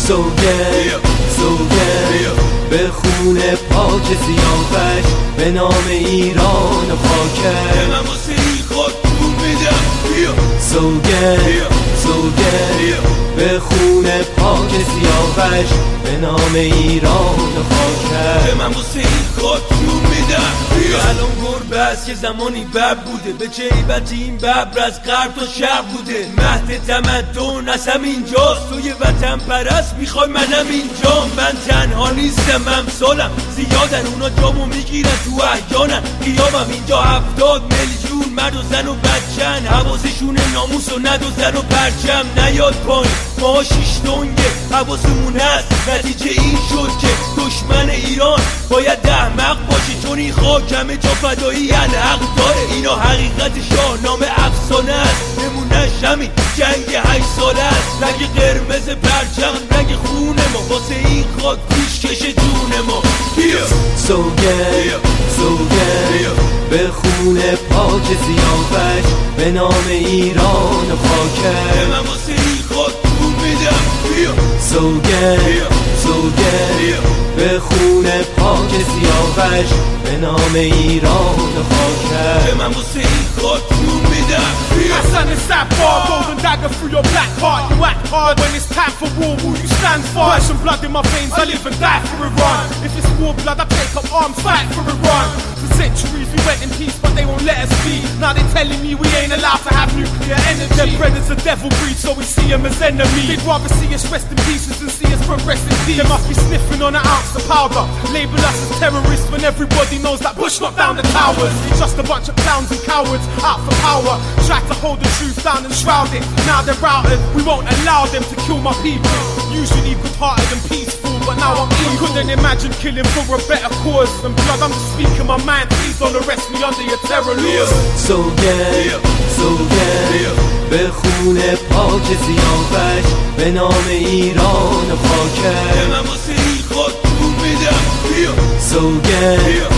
سوگند به خون پاک سیاوش به نام ایران و خاکش من واسه این خاک جون میدم. سوگند به خون پاک سیاوش به نام ایران و خاکش من واسه این خاک جون میدم. الان گربه است که زمانی بب بوده، به چه عیبت این ببر از غرب تا شرق بوده. مهد تمدن از همینجاست، توی وطن پرست میخوای منم اینجا. من تنها نیستم، امثالم زیادن، اونا جامو میگیرن تو احیانن. قیامم اینجا 70 میلیون مرد و زن و بچن، حواسشون ناموس و ندوزن و پرچم. نیاد پایین ما 6 دنگه حواسمون هست، نتیجه این شد که دشمن ایران باید احمق باشه، چون این خاک همه جا فدایی الحق داره. اینا حقیقت شاهنامه افسانه است، نمونش همین جنگ 8 ساله است. رنگ قرمز پرچم رنگ خون ما، واسه این خاک پیشکش جون ما. سوگند به خون پاک سیاوش به نام ایران و خاکش من واسه این خاک جون میدم. سوگند به خون پاک سیاوش به نام ایران و خاکش من واسه این خاک جون میدم. My son is sapphire, golden dagger through your black heart. You act hard when it's time for war. Will you stand for? Flesh and blood in my veins, I live and die for Iran. If it's war blood, I take up arms, fight for Iran. For centuries we went in peace, but they won't let us be. Now they're telling me we ain't allowed to have nuclear energy. Their brothers are devil breed, so we see them as enemies. They'd rather see us rest in pieces than see us progress in peace. They must be sniffing on an ounce of powder, label us as terrorists when everybody knows that Bush knocked down the towers. It's just a bunch of clowns and cowards out for power, try to hold the truth down and shroud it. Now they're routed, we won't allow them to kill my people. Usually good-hearted and peaceful, but now I'm evil. Couldn't imagine killing for a better cause than blood. I'm just speaking my mind, please don't arrest me under your terror laws. سوگند به خون پاک سیاوش به نام ایران و خاکش من واسه این خاک جون میدم. سوگند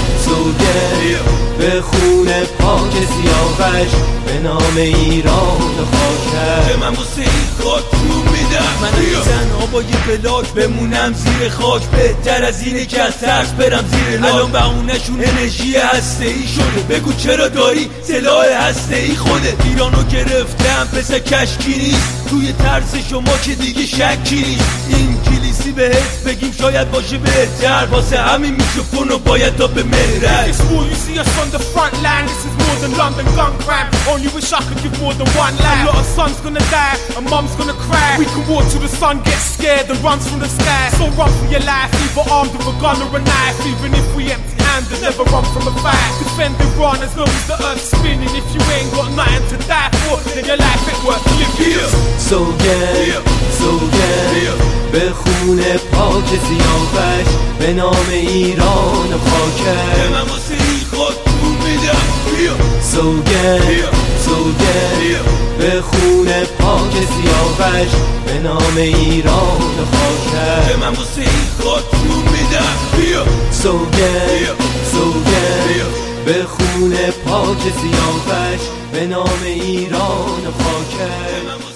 به خون پاک سیاوش به نام ایران و خاکش من واسه این خاک جون میدم. من تنها با یه بلاک بمونم زیر خاک، بهتر از اینه که از ترس برم زیر لاک. الان بهونه‌شون انرژی هسته‌ای شده، بگو چرا داری سلاح هسته‌ای خودت. ایرانو گرفتم پس کشکی نیست، توی ترس شما که دیگه شکی نیست. این کلیسی بهت بگیم شاید باشه بهتر، واسه همین میکروفون رو باید تا به مهرت. This war you see us on the front line, this is more than London gun crime. Only wish I could give more than one line. A lot of sons gonna die, and mum's gonna cry. We can walk till the sun gets scared and runs from the sky. So run for your life, either armed with a gun or a knife. Even if we empty-handed, never run from a fight. Defend Iran as long as the earth's spinning. If you ain't got nothing to die for, then your life ain't worth living. سوگند به خون پاک سیاوش به نام ایران و خاکش من واسه این خاک جون میدم. سوگند به خون پاک سیاوش به نام ایران و خاکش من واسه این خاک جون میدم. سوگند به خون پاک سیاوش به نام ایران و خاکش